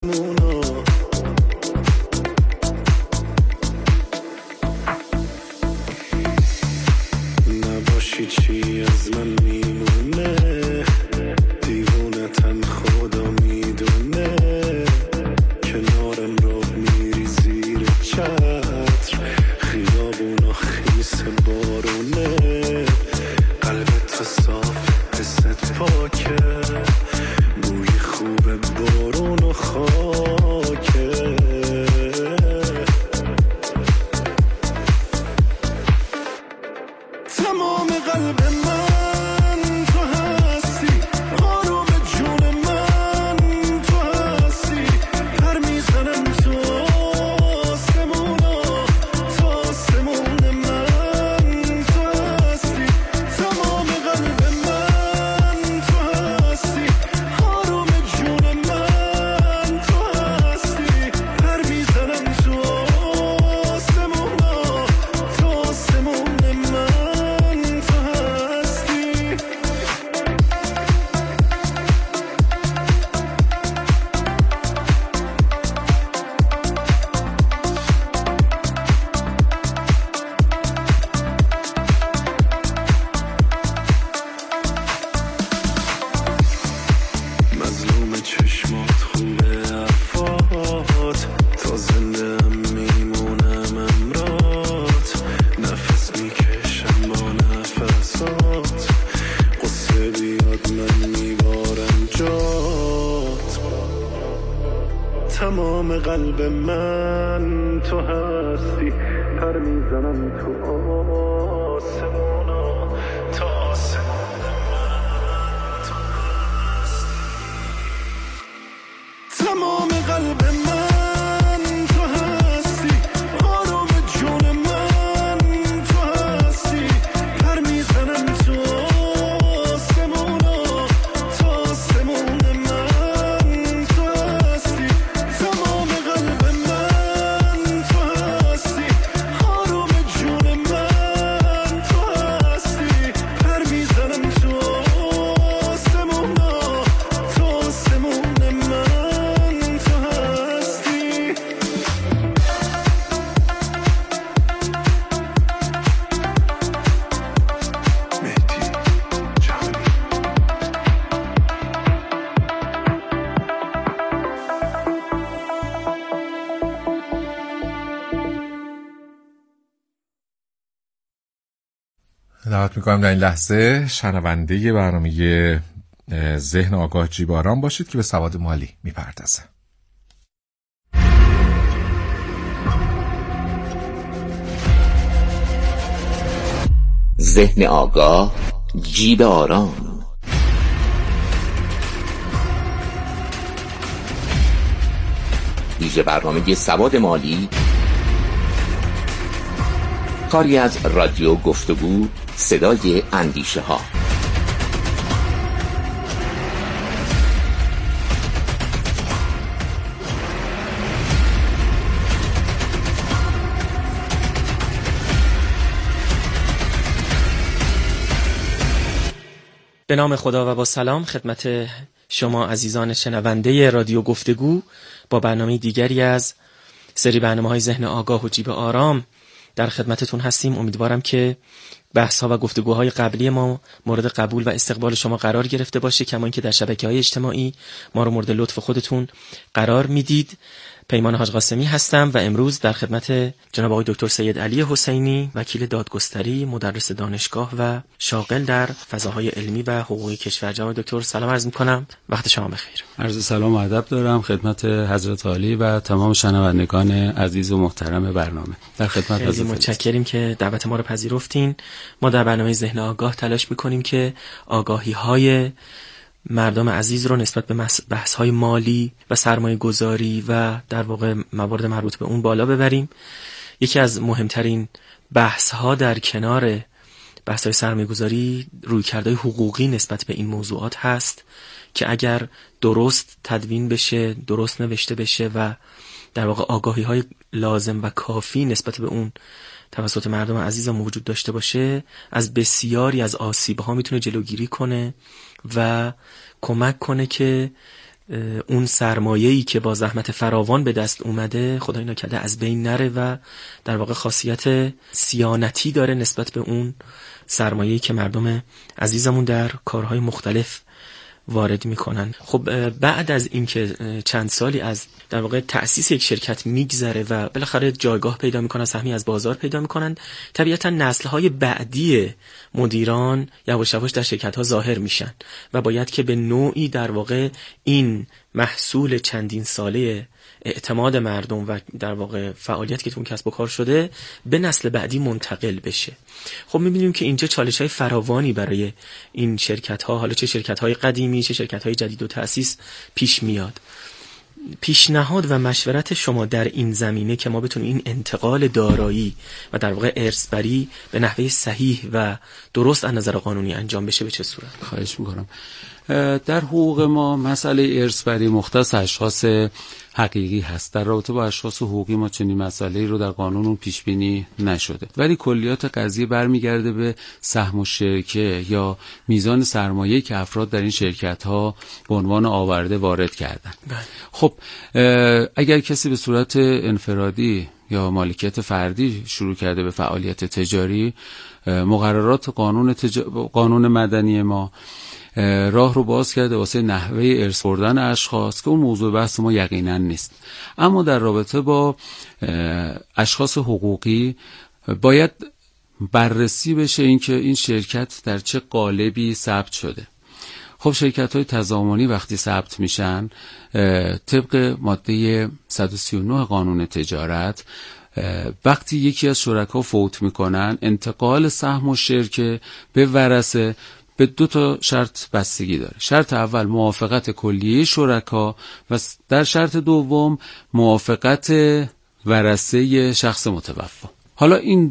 نباشی چی از من میمونه، دیوونتم خدا میدونه، کنارم رو میری زیر چتر، خیابونا خیس بارونه، قلبت صاف حست پاکه، بوی خوب بارون و خاکه. تمام قلب من تو هستی، آروم جون من تو هستی، پر میزنم تو آسمونا، تو آسمون من تو هستی. تمام قلب من تو هستی، آروم جون من تو هستی، پر میزنم تو آسمونا، تو آسمون من. مظلوم چشمات خوبه حرفات، تا زنده هم میمونم امرات، نفس میکشم با نفسات، قصه بیاد من میبارم جات. تمام قلب من تو هستی، پر میزنم تو آسمونا، تو آسمون من تو هستی. تمام قلب من تو هستی، آروم جون من تو هستی، پر میزنم تو آسمونا، تو آسمون من تو هستی. تمام قلب من تو هستی، آروم جون من تو هستی، پر میزنم تو آسمونا، تو آسمون من. دعوت میکنم در این لحظه شنونده برنامه ذهن آگاه جیب آرام باشید که به سواد مالی میپردازه. ذهن آگاه جیب آرام. ویژه برنامه سواد مالی، کاری از رادیو گفتگو صدای اندیشه ها. به نام خدا و با سلام خدمت شما عزیزان شنونده رادیو گفتگو با برنامه دیگری از سری برنامه‌های ذهن آگاه و جیب آرام در خدمتتون هستیم. امیدوارم که بحث‌ها و گفتگوهای قبلی ما مورد قبول و استقبال شما قرار گرفته باشه، کما اینکه در شبکه‌های اجتماعی ما رو مورد لطف خودتون قرار میدید. پیمان حاج قاسمی هستم و امروز در خدمت جناب آقای دکتر سید علی حسینی، وکیل دادگستری، مدرس دانشگاه و شاغل در فضاهای علمی و حقوقی کشور. جناب دکتر سلام عرض می‌کنم، وقت شما بخیر. عرض سلام و ادب دارم خدمت حضرت عالی و تمام شنوندگان عزیز و محترم برنامه. در خدمت حضرت. خیلی متشکریم که دعوت ما رو پذیرفتین. ما در برنامه ذهن آگاه تلاش می‌کنیم که آگاهی‌های مردم عزیز رو نسبت به بحث‌های مالی و سرمایه گذاری و در واقع موارد مربوط به اون بالا ببریم. یکی از مهمترین بحث‌ها در کنار بحث‌های سرمایه گذاری رویکردهای حقوقی نسبت به این موضوعات هست که اگر درست تدوین بشه، درست نوشته بشه و در واقع آگاهی‌های لازم و کافی نسبت به اون توسط مردم عزیزم وجود داشته باشه، از بسیاری از آسیب‌ها میتونه جلوگیری کنه و کمک کنه که اون سرمایه‌ای که با زحمت فراوان به دست اومده خدای نکرده از بین نره و در واقع خاصیت صیانتی داره نسبت به اون سرمایه‌ای که مردم عزیزمون در کارهای مختلف وارد میکنن. خب بعد از اینکه چند سالی از در واقع تأسیس یک شرکت میگذره و بالاخره جایگاه پیدا میکنن، سهمی از بازار پیدا میکنن، طبیعتا نسل‌های بعدی مدیران یواش یواش در شرکت‌ها ظاهر میشن و باید که به نوعی در واقع این محصول چندین ساله اعتماد مردم و در واقع فعالیت که تو اون کسب و کار شده به نسل بعدی منتقل بشه. خب می‌بینیم که اینجا چالش‌های فراوانی برای این شرکت‌ها، حالا چه شرکت‌های قدیمی چه شرکت‌های جدید و تأسیس پیش میاد. پیشنهاد و مشورت شما در این زمینه که ما بتونیم این انتقال دارایی و در واقع ارث‌بری به نحوه صحیح و درست از نظر قانونی انجام بشه به چه صورت؟ خواهش می‌کنم. در حقوق ما مسئله ارث‌بری مختص اشخاص حقیقی هست. در رابطه با اشخاص حقوقی ما چنین مسئله‌ای رو در قانون پیش بینی نشده، ولی کلیات قضیه برمیگرده به سهم الشرکه یا میزان سرمایه‌ای که افراد در این شرکت‌ها به عنوان آورده وارد کردن. خب اگر کسی به صورت انفرادی یا مالکیت فردی شروع کرده به فعالیت تجاری، مقررات قانون مدنی ما راه رو باز کرده واسه نحوه ارث بردن اشخاص که اون موضوع بحث ما یقینا نیست. اما در رابطه با اشخاص حقوقی باید بررسی بشه اینکه این شرکت در چه قالبی ثبت شده. خب شرکت‌های تضامنی وقتی ثبت میشن طبق ماده 139 قانون تجارت، وقتی یکی از شرکا فوت میکنن انتقال سهم الشرکه به ورثه به 2 شرط بستگی داره. شرط اول موافقت کلیه شرکا و در شرط دوم موافقت ورثه شخص متوفی. حالا این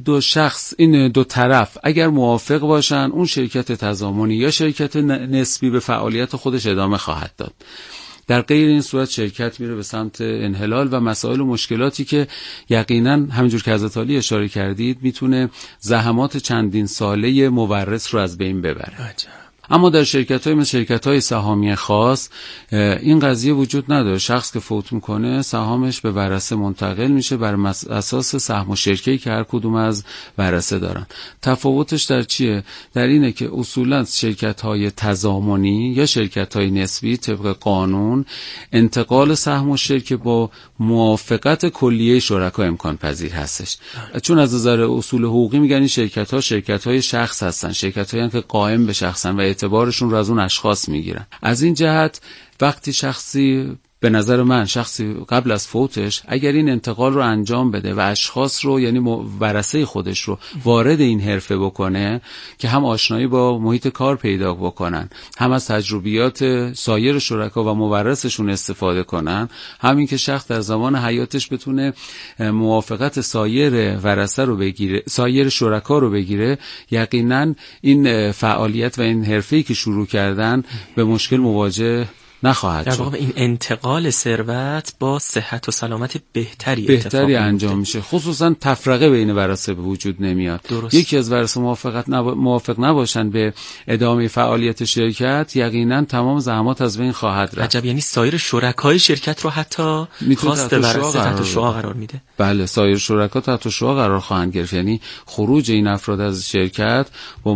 دو طرف اگر موافق باشن اون شرکت تضامنی یا شرکت نسبی به فعالیت خودش ادامه خواهد داد. در غیر این صورت شرکت میره به سمت انحلال و مسائل و مشکلاتی که یقینا همینجور که حضرت عالی اشاره کردید میتونه زحمات چندین ساله مورث رو از بین ببره. اما در شرکت‌های مثل شرکت‌های سهامی خاص این قضیه وجود نداره. شخص که فوت میکنه سهامش به ورثه منتقل میشه بر اساس سهم الشرکه‌ای که هر کدوم از ورثه دارن. تفاوتش در چیه؟ در اینه که اصولاً شرکت‌های تضامنی یا شرکت‌های نسبی طبق قانون انتقال سهم الشرکه با موافقت کلیه شرکا امکان پذیر هستش. چون از نظر اصول حقوقی میگن این شرکت‌ها شرکت‌های شخص هستن، شرکت‌هایی که قائم به شخصن و اعتبارشون رو از اون اشخاص میگیرن. از این جهت وقتی شخصی به نظر من شخصی قبل از فوتش اگر این انتقال رو انجام بده و اشخاص رو یعنی ورثه خودش رو وارد این حرفه بکنه که هم آشنایی با محیط کار پیدا بکنن، هم از تجربیات سایر شرکا و مورثشون استفاده کنن، همین که شخص در زمان حیاتش بتونه موافقت سایر ورثه رو بگیره، سایر شرکا رو بگیره، یقینا این فعالیت و این حرفه‌ای که شروع کردن به مشکل مواجه نخواهد شد. در واقع این انتقال ثروت با صحت و سلامت بهتری انجام میشه. خصوصا تفرقه بین ورثه به وجود نمیاد. درست. یکی از ورثه موافق نباشن به ادامه فعالیت شرکت، یقینا تمام زحمات از بین خواهد رفت. عجب، یعنی سایر شرکای شرکت رو حتی خواست ورثه تحت شعاع قرار میده. بله، سایر شرکا تحت شعاع قرار خواهند گرفت. یعنی خروج این افراد از شرکت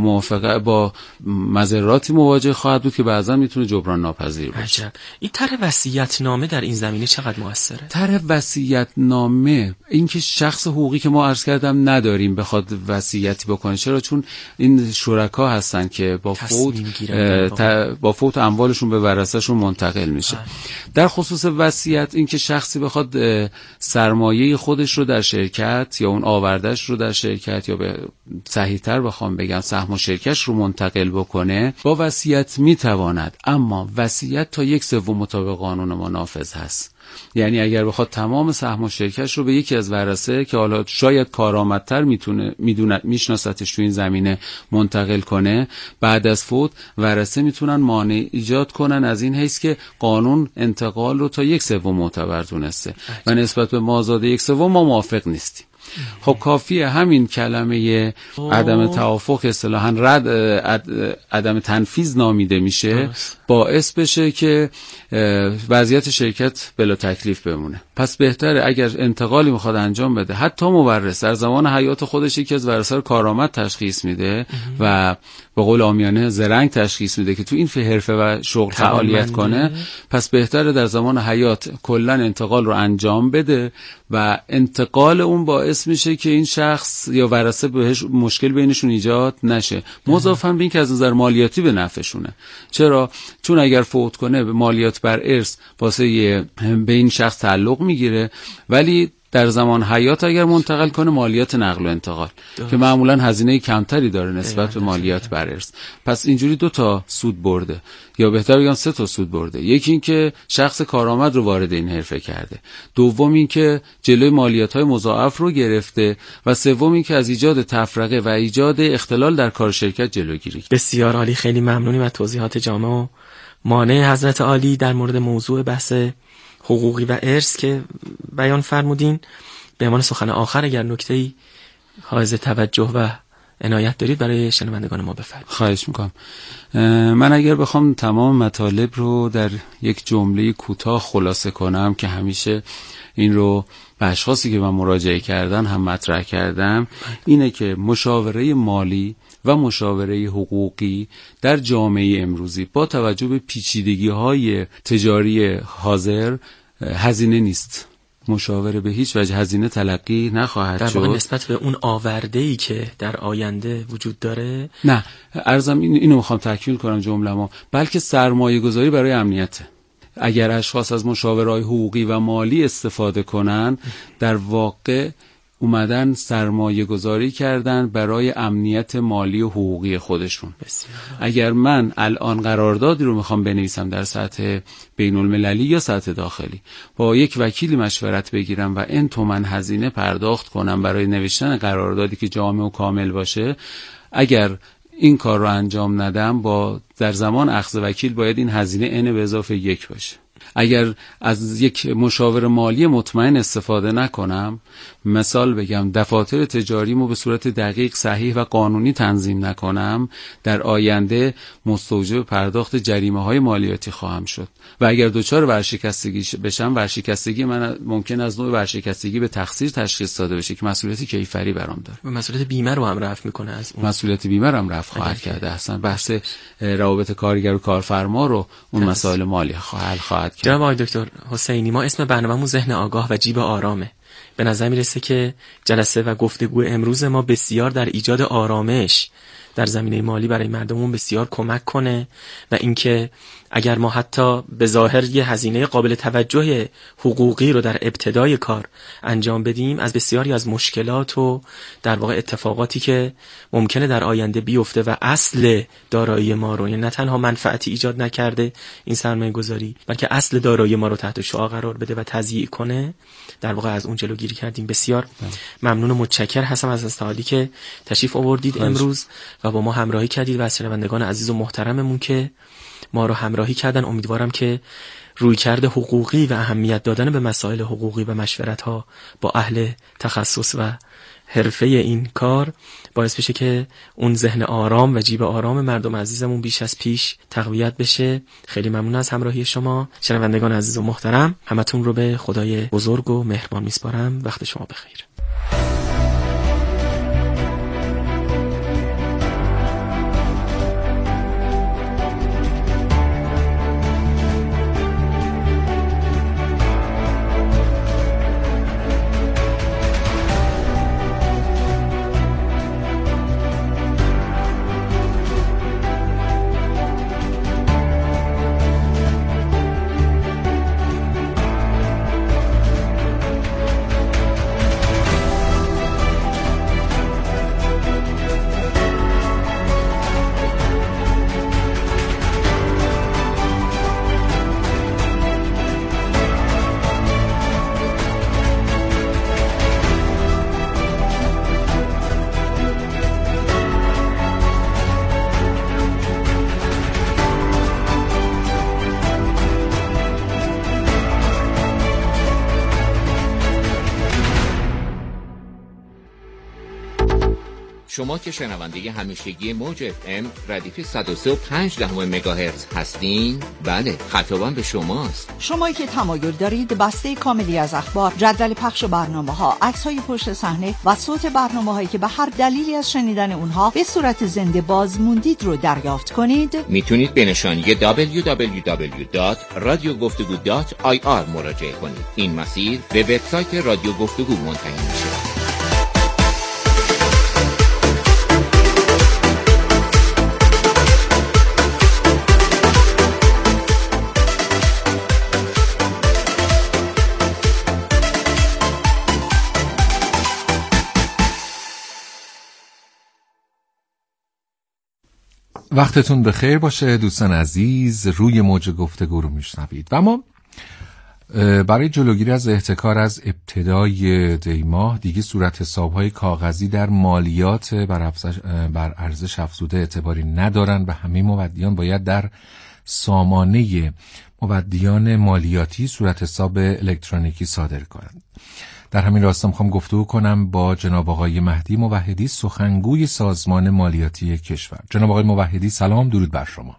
با مضراتی مواجه خواهد بود که بعضا میتونه جبران ناپذیر باشه. این طرح وصیت‌نامه در این زمینه چقدر موثره؟ طرح وصیت‌نامه، اینکه شخص حقوقی که ما عرض کردم نداریم بخواد وصیتی بکنه. چرا؟ چون این شرکا هستن که با فوت اموالشون به ورثه‌شون منتقل میشه. در خصوص وصیت، اینکه شخصی بخواد سرمایه خودش رو در شرکت یا اون آوردهش رو در شرکت یا به صحیح‌تر بخوام بگم سهم شرکتش رو منتقل بکنه، با وصیت میتواند. اما وصیت تا 1/3 مطابق قانون ما نافذ هست. یعنی اگر بخواد تمام سهم شرکتش رو به یکی از ورثه که حالا شاید کارآمدتر میشناستش تو این زمینه منتقل کنه، بعد از فوت ورثه میتونن مانع ایجاد کنن از این حیث که قانون انتقال رو تا 1/3 معتبر دونسته و نسبت به مازاد 1/3 ما موافق نیستیم. خب کافیه همین کلمه عدم توافق اصطلاحاً عدم تنفیذ نامیده میشه باعث بشه که وضعیت شرکت بلا تکلیف بمونه. پس بهتره اگر انتقالی میخواد انجام بده، حتی مورث در زمان حیات خودش یکی از ورثه‌ها کارآمد تشخیص میده و به قول عامیانه زرنگ تشخیص میده که تو این حرفه و شغل فعالیت کنه، پس بهتره در زمان حیات کلا انتقال رو انجام بده و انتقال اون باعث میشه که این شخص یا ورثه بهش مشکل بینشون ایجاد نشه، مضافاً به این که از نظر مالیاتی به نفعشونه. چرا؟ چون اگر فوت کنه به مالیات بر ارث واسه به این شخص تعلق میگیره، ولی در زمان حیات اگر منتقل کنه مالیات نقل و انتقال که معمولا هزینه کمتری داره نسبت به مالیات بر ارث. پس اینجوری 2 تا سود برده، یا بهتر بگم 3 تا سود برده. یکی این که شخص کارآمد رو وارد این حرفه کرده، دوم این که جلوی مالیات‌های مضاعف رو گرفته و سوم این که از ایجاد تفرقه و ایجاد اختلال در کار شرکت جلوگیری. بسیار عالی، خیلی ممنونیم از توضیحات جامع و مانع حضرت عالی در مورد موضوع بحث حقوقی و ارث که بیان فرمودین. به عنوان سخن آخر اگر نکته‌ای حائز توجه و عنایت دارید برای شنوندگان ما بفرمایید. خواهش میکنم. من اگر بخوام تمام مطالب رو در یک جمله کوتاه خلاصه کنم که همیشه این رو به اشخاصی که من مراجعه کردن هم مطرح کردم، اینه که مشاوره مالی و مشاوره حقوقی در جامعه امروزی با توجه به پیچیدگی‌های تجاری حاضر هزینه نیست. مشاوره به هیچ وجه هزینه تلقی نخواهد شد. در واقع نسبت به اون آورده‌ای که در آینده وجود داره، نه، عرضم اینو میخوام تکمیل کنم جمله‌مو، بلکه سرمایه گذاری برای امنیته. اگر اشخاص از مشاوره‌های حقوقی و مالی استفاده کنن، در واقع اومدن سرمایه گذاری کردن برای امنیت مالی و حقوقی خودشون. اگر من الان قراردادی رو میخوام بنویسم در سطح بین المللی یا سطح داخلی، با یک وکیلی مشورت بگیرم و این تومن هزینه پرداخت کنم برای نوشتن قراردادی که جامع و کامل باشه، اگر این کار رو انجام ندم با در زمان اخذ وکیل باید این هزینه n به اضافه 1 باشه. اگر از یک مشاور مالی مطمئن استفاده نکنم، مثال بگم دفاتر تجاریمو به صورت دقیق، صحیح و قانونی تنظیم نکنم، در آینده مستوجب پرداخت جریمه‌های مالیاتی خواهم شد و اگر دچار ورشکستگی بشم، ورشکستگی من ممکن از نوع ورشکستگی به تقصیر تشخیص داده بشه که مسئولیت کیفری برام داره و مسئولیت بیمه رو هم رفع میکنه. از اون مسئولیت بیمه رو هم رفع خواهد کرد. اصلا بحث روابط کارگر و کارفرما رو اون مسائل مالی حل خواهد کرد. جناب آقای دکتر حسینی، ما اسم برنامه‌مون ذهن آگاه و جیب آرامه. به نظر میرسه که جلسه و گفتگو امروز ما بسیار در ایجاد آرامش در زمینه مالی برای مردمون بسیار کمک کنه و اینکه اگر ما حتی به ظاهر یه هزینه قابل توجه حقوقی رو در ابتدای کار انجام بدیم، از بسیاری از مشکلات و در واقع اتفاقاتی که ممکنه در آینده بیفته و اصل دارایی ما رو، یعنی نه تنها منفعتی ایجاد نکرده این سرمایه گذاری، بلکه اصل دارایی ما رو تحت شعاع قرار بده و تضییع کنه، در واقع از اون جلوگیری کردیم. بسیار ممنون و متشکر هستم از استعدادی که تشریف آوردید امروز و با ما همراهی کردید و از شنوندگان عزیز و محترممون که ما رو همراهی کردن. امیدوارم که رویکرد حقوقی و اهمیت دادن به مسائل حقوقی و مشورت‌ها با اهل تخصص و حرفه این کار باعث بشه که اون ذهن آرام و جیب آرام مردم عزیزمون بیش از پیش تقویت بشه. خیلی ممنون از همراهی شما شنوندگان عزیز و محترم. همتون رو به خدای بزرگ و مهربان میسپارم. وقت شما بخیر. شما که شنونده همیشگی موج FM ردیف 103.5 مگاهرتز هستین، بله، خطابم به شماست. شمایی که تمایل دارید بسته کاملی از اخبار، جدول پخش برنامه‌ها، عکس‌های پشت صحنه و صوت برنامه‌هایی که به هر دلیلی از شنیدن اونها به صورت زنده باز موندید رو دریافت کنید، میتونید به نشانی www.radiogoftegu.ir مراجعه کنید. این مسیر به وبسایت رادیو گفتگو منتهی میشه. وقتتون بخیر باشه دوستان عزیز، روی موج گفتگو رو میشنوید و ما برای جلوگیری از احتکار از ابتدای دی ماه دیگه صورت حساب‌های کاغذی در مالیات بر ارزش افزوده اعتباری ندارن و همه مودیان باید در سامانه مودیان مالیاتی صورت حساب الکترونیکی صادر کنند. در همین راستا میخوام گفتگو کنم با جناب آقای مهدی موحدی، سخنگوی سازمان مالیاتی کشور. جناب آقای موحدی سلام، درود بر شما.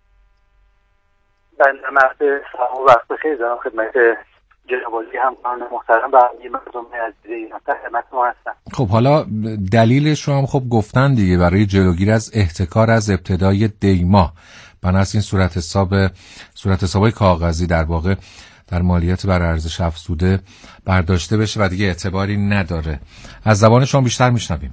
سلام، وقت بخیر دارم خدمت جناب عالی همکاران محترم و مردم عزیز ایران. خدمت ما هستم. خب حالا دلیلش رو هم خب گفتن دیگه، برای جلوگیری از احتکار از ابتدای دی ماه بنابراین این صورت حساب‌های کاغذی در واقع در مالیات بر ارزش افزوده برداشته بشه و دیگه اعتباری نداره. از زبان شما بیشتر میشنویم.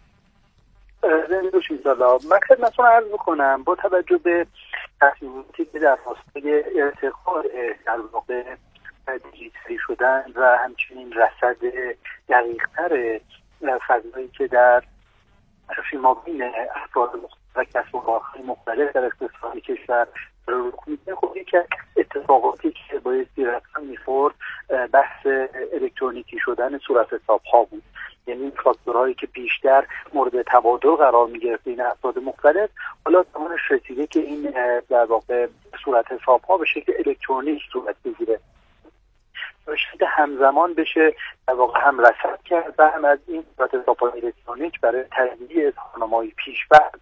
من خدمتتون عرض بکنم با توجه به تصمیماتی که در راستای ارتقاء در واقع دیجیتالی شدن و همچنین رصد دقیق‌تر فضایی که در فیمابین افراد و کسب و کارهای مختلف در اقتصاد کشور رخ میده، خب یکی از اتفاقاتی که بایستی رقم می‌خورد بحث الکترونیکی شدن صورت حساب‌ها بود. یعنی فاکتورهایی که بیشتر مورد تبادل قرار می‌گرفت این افراد مختلف، حالا زمانش رسیده که این در واقع صورت حساب‌ها به شکل الکترونیک صورت بگیره، به شکل همزمان بشه در واقع هم رصد کرد و هم از این صورت حساب‌های الکترونیک برای تهیه اظهارنامه‌های پیش‌فرض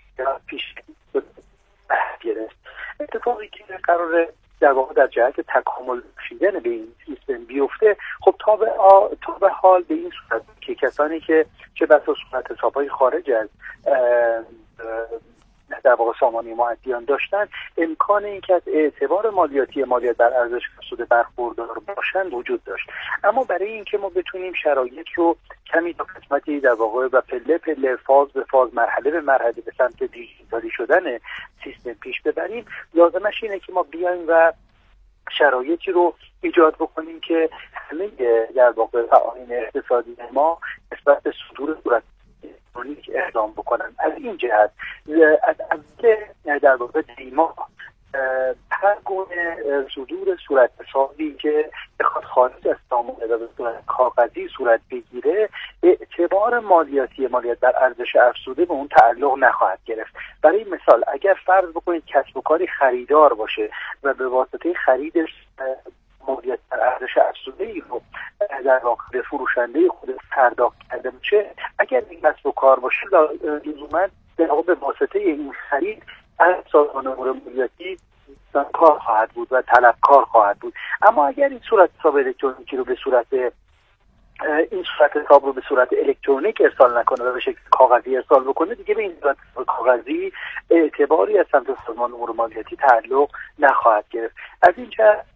گرفت. اتفاقی که قراره در واقع در جهت تکامل بخشیدن به این سیستم بیفته، خب تا به حال به این صورت که کسانی که چه بسا صورت حساب‌های خارج از در واقع سامانه مؤدیان داشتن، امکان این که از اعتبار مالیاتی مالیات بر ارزش افزوده برخوردار باشند وجود داشت. اما برای اینکه ما بتونیم شرایط رو کمی تا قسمتی در واقع و پله پله، فاز به فاز، مرحله به مرحله به سمت دیجیتالی شدن سیستم پیش ببریم، لازمش اینه که ما بیایم و شرایطی رو ایجاد بکنیم که همه در واقع فعالین اقتصادی ما نسبت به صدور صورت الکترونیک اقدام بکنن. از این جهت از در واقع دیما هر گونه صدور صورت حسابی که بخواد خارج از سامانه و به صورت کاغذی صورت بگیره، اعتبار مالیاتی مالیات بر ارزش افزوده به اون تعلق نخواهد گرفت. برای مثال اگر فرض بکنید کسب و کاری خریدار باشه و به واسطه خریدش مالیات بر ارزش افزوده ای رو در واقع به فروشنده خود پرداخت کرده باشه، اگر این کسب و کار باشه لزوما در واقع به واسطه این خرید از سازمان امور مالیاتی کار خواهد بود و طلبکار خواهد بود. اما اگر این صورت حساب الکترونیکی رو به صورت حساب رو به صورت الکترونیک ارسال نکنه و به شکل کاغذی ارسال بکنه، دیگه به این صورت کاغذی اعتباری از سمت سازمان امور مالیاتی تعلق نخواهد گرفت. از این جهت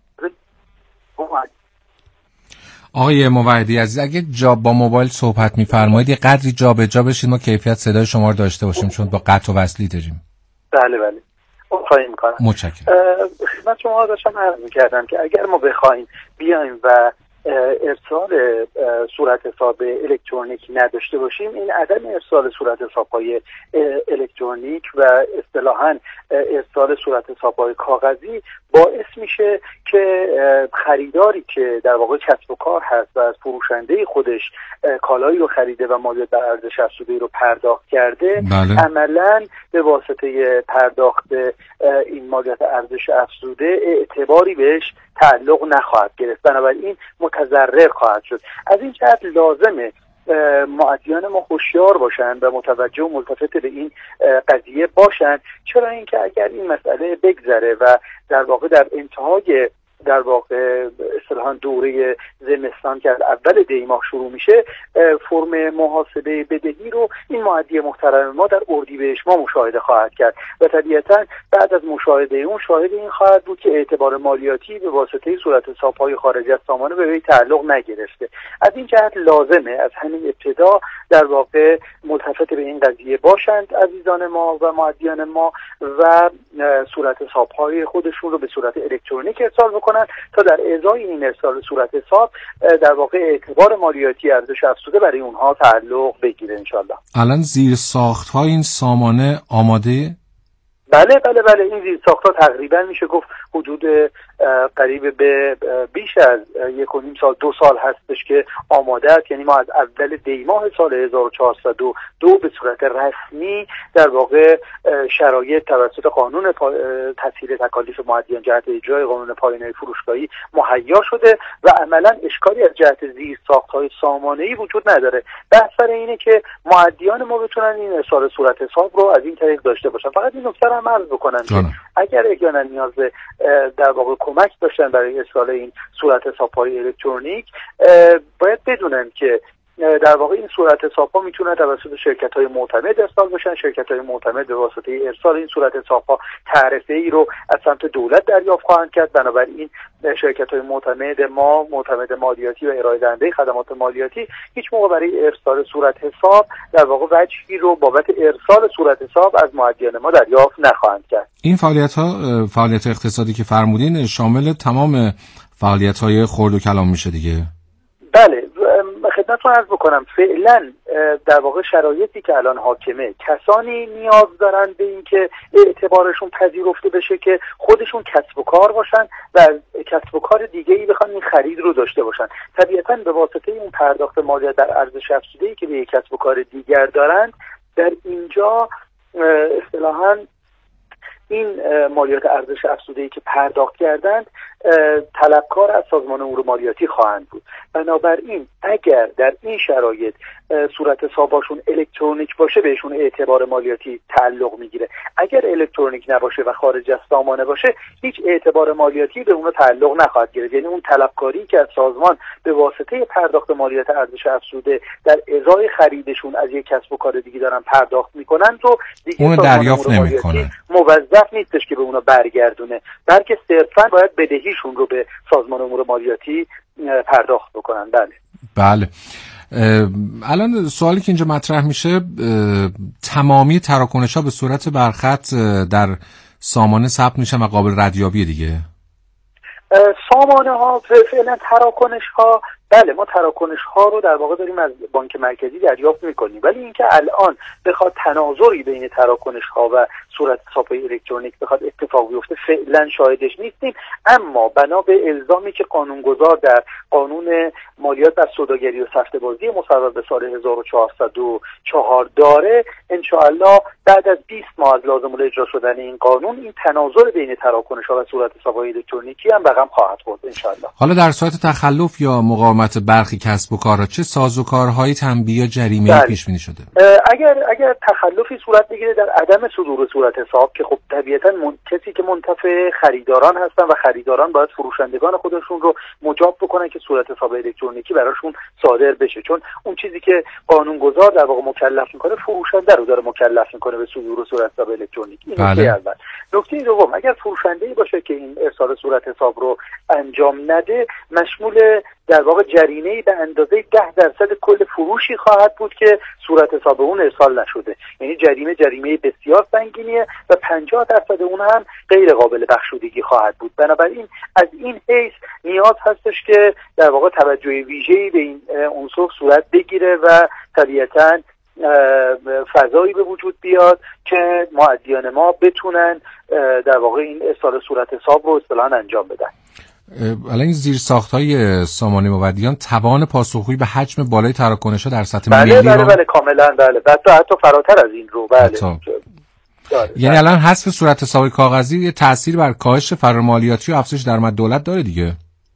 آقای موحدی عزیز، اگه با موبایل صحبت می‌فرمایید یه قدری جابجا بشید ما کیفیت صدای شما رو داشته باشیم، چون با قطع و وصلی داریم. بله خواهی میکنم. متشکرم. خدمت شما داشتم عرض میکردم که اگر ما بخوایم بیایم و ارسال صورت حساب الکترونیکی نداشته باشیم، این عدم ارسال صورت حساب‌های الکترونیک و اصطلاحاً ارسال صورت حساب‌های کاغذی باعث میشه که خریداری که در واقع کسب و کار هست و از فروشنده خودش کالایی رو خریده و مالیات بر ارزش افزوده رو پرداخت کرده، عملاً به واسطه پرداخت این مالیات ارزش افزوده اعتباری بهش تعلق نخواهد گرفت، بنابراین متضرر خواهد شد. از این جهت لازمه معدیان ما هوشیار باشن و متوجه و ملتفت به این قضیه باشن. چرا اینکه اگر این مسئله بگذره و در واقع در انتهای در واقع اصطلاحاً دوره زمستان که از اول دی ماه شروع میشه، فرم محاسبه بدهی رو این معدی محترم ما در اردیبهشت ما مشاهده خواهد کرد و طبیعتاً بعد از مشاهده اون شاهد این خواهد بود که اعتبار مالیاتی به واسطه صورت حساب‌های خارج از سامانه به وی تعلق نگرفته. از این جهت لازمه از همین ابتدا در واقع ملتفت به این قضیه باشند عزیزان ما و معدیان ما و صورت حساب‌های خودشون رو به صورت الکترونیک ارسال بکنن تا در ازای این ارسال صورت حساب در واقع اعتبار مالیاتی ارزش افزوده برای اونها تعلق بگیره انشالله. الان زیر ساخت‌های این سامانه آماده؟ بله این زیر ساخت‌ها تقریبا میشه گفت حدود قریب به بیش از 1.5 سال 2 سال هستش که آماده است. یعنی ما از اول دی ماه سال 1402 به صورت رسمی در واقع شرایط توسط قانون تسهیل تکالیف معدیان جهت اجرای قانون پایانه فروشگاهی مهیا شده و عملا اشکالی از جهت زیر ساخت‌های سامانه‌ای وجود نداره. بحث سر اینه که معدیان ما بتونن این ارسال صورت حساب رو از این طریق داشته باشن. فقط این نکته رو هم عرض بکنم که اگر احیانا نیاز به در واقع کمک داشتن برای ارسال این صورت حساب‌های الکترونیک، باید بدونن که در واقع این صورت حساب‌ها میتونه توسط شرکت‌های معتمد ارسال بشن. شرکت‌های معتمد به واسطه ارسال این صورت حساب‌ها تعرفه‌ای رو از سمت دولت دریافت خواهند کرد. بنابراین شرکت‌های معتمد مالیاتی و ارائه دهنده خدمات مالیاتی هیچ موقع برای ارسال صورت حساب در واقع وجهی رو بابت ارسال صورت حساب از معدیان ما دریافت نخواهند کرد. این فعالیت اقتصادی که فرمودین شامل تمام فعالیت‌های خرد و کلان میشه دیگه؟ بله، خدمتتون عرض بکنم فعلا در واقع شرایطی که الان حاکمه، کسانی نیاز دارن به این که اعتبارشون پذیرفته بشه که خودشون کسب و کار باشن و کسب و کار دیگه‌ای بخوان این خرید رو داشته باشن. طبیعتاً به واسطه اون پرداخت مالیات در ارزش افزوده‌ای که به یک کسب و کار دیگر دارند، در اینجا اصطلاحاً این مالیات ارزش افزوده‌ای که پرداخت کردند طلبکار از سازمان امور مالیاتی خواهند بود. بنابراین اگر در این شرایط صورت حساباشون الکترونیک باشه بهشون اعتبار مالیاتی تعلق میگیره. اگر الکترونیک نباشه و خارج از سامانه باشه هیچ اعتبار مالیاتی به اونها تعلق نخواهد گرفت. یعنی اون طلبکاری که از سازمان به واسطه پرداخت مالیات ارزش افزوده در ازای خریدشون از یک کسب و کار دیگه دارن پرداخت میکنن تو دیگه اون دریافت نمیکنه. موظف نیستش که به اونا برگردونه، بلکه صرفا باید بدهیشون رو به سازمان امور مالیاتی پرداخت بکنن. بله. الان سوالی که اینجا مطرح میشه، تمامی تراکنش‌ها به صورت برخط در سامانه ثبت میشن و قابل ردیابی دیگه؟ سامانه ها فعلا تراکنش ها، بله ما تراکنش ها رو در واقع داریم از بانک مرکزی دریافت میکنیم، ولی اینکه الان بخواد تناظری بین تراکنش ها و صورت حساب‌های الکترونیک بخواد اتفاق بیفته فعلا شاهدش نیستیم. اما بنا به الزامی که قانونگذار در قانون مالیات بر سوداگری و سفته‌بازی مصوب به سال 1404 داره، انشاءالله بعد از 20 ماه از لازم الاجرا شدن این قانون این تناظر بین تراکنش ها و صورت حساب‌های الکترونیکی هم رقم خواهد خورد انشاءالله. حالا در صورت تخلف یا مقاومت برخی کسب و کارها چه سازوکارهای تنبیه یا جریمه‌ای پیش بینی شده؟ اگر تخلفی صورت بگیره در عدم صدور صورت حساب که خب طبیعتاً کسی که منتفع خریداران هستن و خریداران باید فروشندگان خودشون رو مجاب بکنن که صورت حساب الکترونیکی براشون صادر بشه، چون اون چیزی که قانونگذار در واقع مکلف میکنه فروشنده رو داره مکلف میکنه به صدور صورت حساب الکترونیکی. این نکته اول. نکته دوم، اگر فروشنده‌ای باشه که این ارسال صورت حساب رو انجام نده، مشمول در واقع جریمه‌ای به اندازه 10% کل فروشی خواهد بود که صورت حساب اون ارسال نشده. یعنی جریمه بسیار سنگینیه و 50% اون هم غیر قابل بخشودگی خواهد بود. بنابراین از این حیث نیاز هستش که در واقع توجه ویژه‌ای به این عنصر صورت بگیره و طبیعتاً فضایی به وجود بیاد که معدیان ما بتونن در واقع این ارسال صورت حساب رو اصطلاحاً انجام بدن. الان این زیرساخت‌های سامانه معدیان توان پاسخگویی به حجم بالای تراکنش‌ها در سطح ملی رو بله کاملا بله، حتی فراتر از این رو بله. یعنی الان حذف صورت حساب کاغذی یه تأثیر بر کاهش فرار مالیاتی و افزایش درآمد دولت داره دیگه؟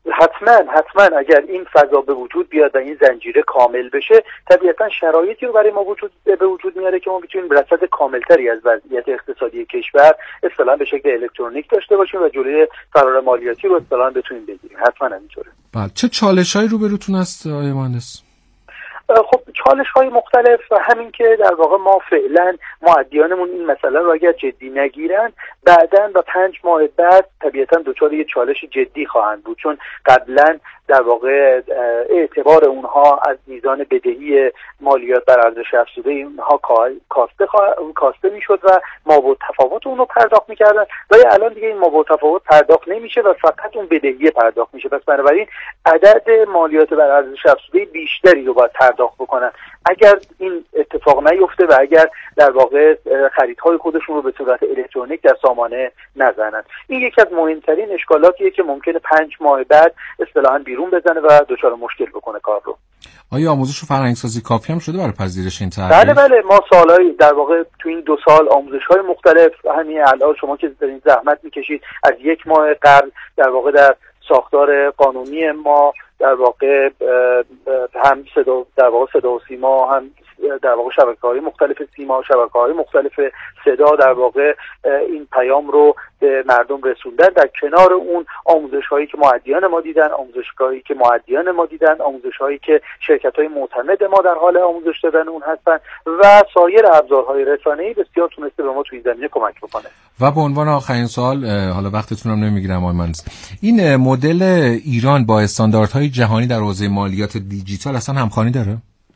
حتما اگر این فضا به وجود بیاد و این زنجیره کامل بشه، طبیعتا شرایطی رو برای ما به وجود میاره که ما بتونیم رصد کاملتری از وضعیت اقتصادی کشور اصطلاحاً به شکل الکترونیک داشته باشیم و جلوی فرار مالیاتی رو اصطلاحاً بتونیم بگیریم. حتما همینطوره. بله، چه چالش‌هایی روبروتون است آقای مهندس؟ خب چالش‌های مختلف و همین که در واقع ما فعلا مؤدیانمون این مسئله رو اگر جدی نگیرن، بعداً و 5 ماه بعد طبیعتاً دچار یه چالش جدی خواهند بود، چون قبلاً در واقع اعتبار اونها از میزان بدهی مالیات بر ارزش افزوده اینها کاسته میشد و مابعد تفاوت اون رو پرداخت میکردن، ولی الان دیگه این مابعد تفاوت پرداخت نمیشه و فقط اون بدهی پرداخت میشه. پس بنابراین عدد مالیات بر ارزش افزوده بیشتری رو باید پرداخت بکنن. اگر این اتفاق نیفته و اگر در واقع خریدهای خودشون رو به صورت الکترونیک در سامانه نزنن، این یکی از مهمترین اشکالاتیه که ممکنه 5 ماه بعد اصطلاحاً بیرون بزنه و دچار مشکل بکنه کار رو. آیا آموزش و فرهنگ‌سازی کافی هم شده برای پذیرش این تغییر؟ بله، ما سالهای در واقع تو این 2 سال آموزش‌های مختلف، همین الان شما که دارین زحمت می‌کشید از 1 ماه قبل در واقع در ساختار قانونی ما در واقع هم صدا و سیما، هم در واقع شبکه‌های مختلف سیما، شبکه‌های مختلف صدا در واقع این پیام رو به مردم رسوندن. در کنار اون آموزش‌هایی که مؤدیان ما دیدن، آموزش‌هایی که شرکت‌های معتمد ما در حال آموزش دادن اون هستن و سایر ابزارهای رسانه‌ای بسیار تونسته به ما تو این زمینه کمک بکنه. و به عنوان آخرین سوال، حالا وقتتون هم نمیگیرم آقای مهندس، این مدل ایران با استانداردهای جهانی در حوزه مالیات دیجیتال اصلا همخوانی داره؟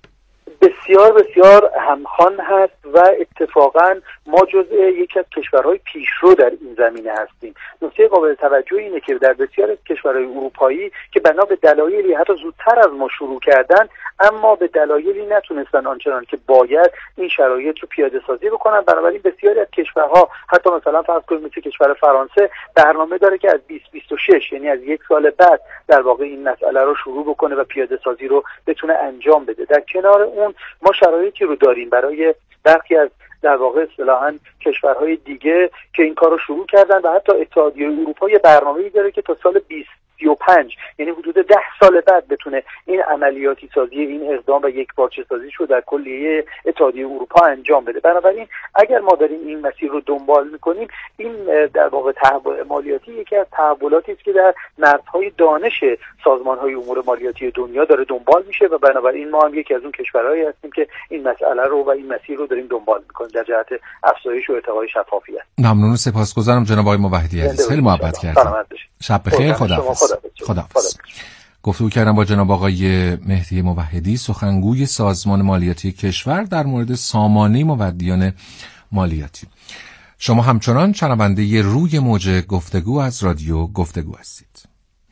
بسیار همخوان هست و اتفاقا ما جزء یکی از کشورهای پیشرو در این زمینه هستیم. نکته قابل توجه اینه که در بسیار از کشورهای اروپایی که بنا به دلایلی حتی زودتر از ما شروع کردن، اما به دلایلی نتونستن آنچنان که باید این شرایط رو پیاده سازی بکنن. بنابراین بسیاری از کشورها، حتی مثلا فرض کنید مثل کشور فرانسه، برنامه داره که از 2026 یعنی از 1 سال بعد در واقع این مسئله رو شروع بکنه و پیاده سازی رو بتونه انجام بده. در کنار اون ما شرایطی رو داریم برای برخی از در واقع اصطلاحاً کشورهای دیگه که این کار رو شروع کردن و حتی اتحادیه اروپا یه برنامه‌ای داره که تا سال 2035 یعنی حدود 10 سال بعد بتونه این عملیاتی سازی، این اقدام و یک پارچه سازیش رو در کلیه اتحادیه اروپا انجام بده. بنابراین اگر ما داریم این مسیر رو دنبال می‌کنیم، این در واقع تحول مالیاتی یکی از تحولاتی است که در مرزهای دانش سازمان‌های امور مالیاتی دنیا داره دنبال میشه و بنابراین ما هم یکی از اون کشورهایی هستیم که این مسئله رو و این مسیر رو داریم دنبال می‌کنیم در جهت افزایش و ارتقای شفافیت. ممنون و سپاسگزارم جناب آقای موحدی عزیز. خیلی محبت کردید. شب بخیر. خداحافظ. گفتگو کردم با جناب آقای مهدی موحدی، سخنگوی سازمان مالیاتی کشور، در مورد سامانه مودیان مالیاتی. شما همچنان شنونده روی موج گفتگو از رادیو گفتگو هستید.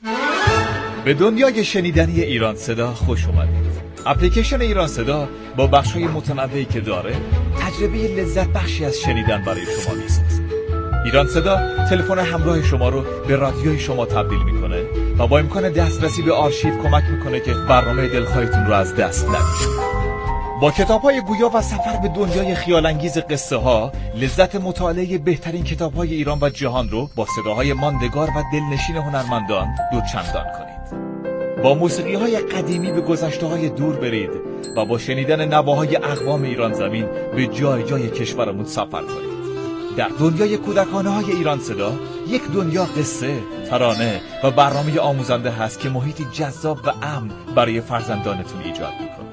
به دنیای شنیدنی ایران صدا خوش اومدید. اپلیکیشن ایران صدا با بخش‌های متنوعی که داره، تجربه لذت بخشی از شنیدن برای شما میسازه. ایران صدا تلفن همراه شما رو به رادیوی شما تبدیل میکنه و با امکان دسترسی به آرشیو کمک میکنه که برنامه دلخواهتون رو از دست ندید. با کتاب‌های گویا و سفر به دنیای خیال‌انگیز قصه‌ها، لذت مطالعه بهترین کتاب‌های ایران و جهان رو با صداهای ماندگار و دلنشین هنرمندان دوچندان کنید. با موسیقی‌های قدیمی به گذشته‌های دور برید و با شنیدن نواهای اقوام ایران زمین به جای جای کشورمون سفر کنید. در دنیای کودکانه‌های ایران صدا، یک دنیا قصه، ترانه و برنامه آموزنده هست که محیطی جذاب و امن برای فرزندانتون ایجاد می‌کنه.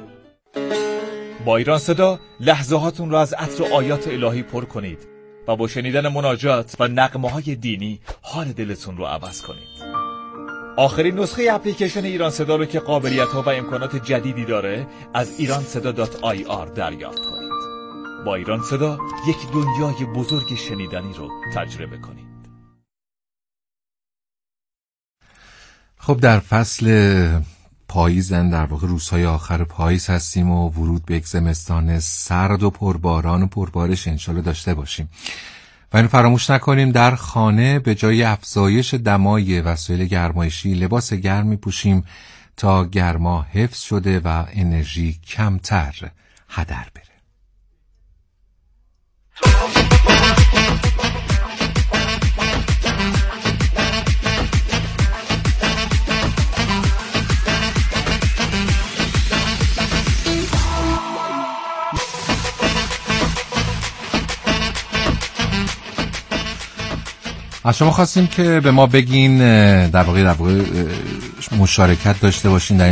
با ایران صدا لحظه‌هاتون را از عطر آیات الهی پر کنید و با شنیدن مناجات و نغمه‌های دینی حال دلتون رو عوض کنید. آخرین نسخه اپلیکیشن ایران صدا رو که قابلیت‌ها و امکانات جدیدی داره از iranseda.ir دریافت کنید. با ایران صدا یک دنیای بزرگ شنیدنی رو تجربه کنید. خب در فصل پاییزن، در واقع روزهای آخر پاییز هستیم و ورود به یک زمستان سرد و پرباران و پربارش انشالله داشته باشیم و اینو فراموش نکنیم در خانه به جای افزایش دمای وسایل گرمایشی لباس گرم می‌پوشیم تا گرما حفظ شده و انرژی کمتر هدر بره. از شما خواستیم که به ما بگین در واقع مشارکت داشته باشین در